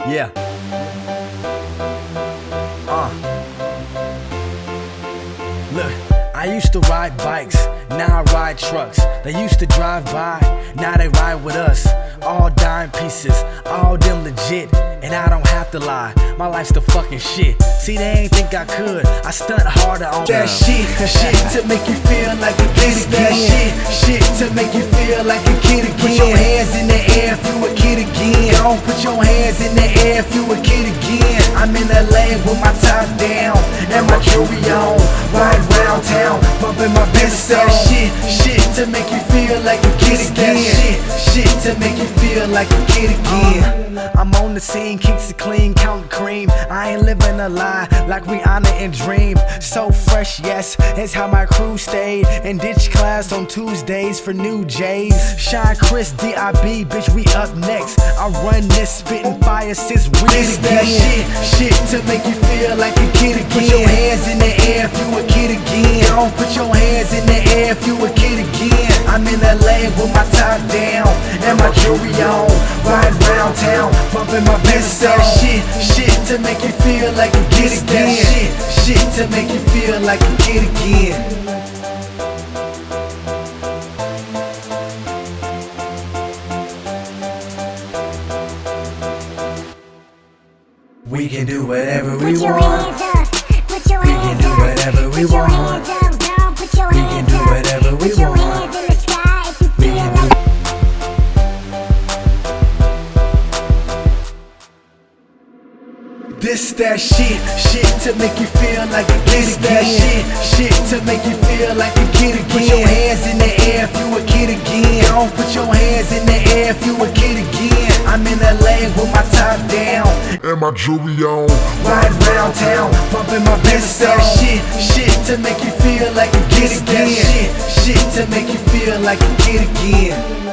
Yeah. Look, I used to ride bikes, now I ride trucks. They used to drive by, now they ride with us. All dime pieces, all them legit, and I don't have to lie, my life's the fucking shit. See, they ain't think I could, I stunt harder on that them. shit to make you feel like a kid again. Shit to make you feel like a kid again. Put your hands in the air if you a kid again. Don't put your hands in the air if you a kid again. I'm in LA with my top down and my jewelry on, ride round town, bumping my business. That shit to make you feel like a kid again. Shit to make you feel like a kid again. I'm on the scene, kicks it clean, counting cream. I ain't living a lie like Rihanna and Dream. So fresh, yes, it's how my crew stayed. And ditch class on Tuesdays for new J's. Shine Chris, D.I.B., bitch, we up next. I run this spitting fire since we It's that shit to make you feel like a kid again. Put your hands in the air if you a kid again. Don't put your hands in the air if you a kid again. I'm in LA with my top down and my jewelry on, ride round town, bumping my business. That shit to make you feel like a kid again. Shit to make you feel like a kid again. We can do whatever we Put your want. hands up. Put your We hands can do up. whatever we Put your want. hands up, girl. Put your We hands can do up. whatever we Put your want. hands in the sky if you We feel can like. do. This that shit to make you feel like a kid again. Shit to make you feel like a kid again. Put your hands in the air if you a kid again. Don't put your hands in the air if you a kid again. I'm in LA with my top down and my jewelry on, ride round town, bumping my business. That shit to make you feel like a kid again. Shit to make you feel like a kid again.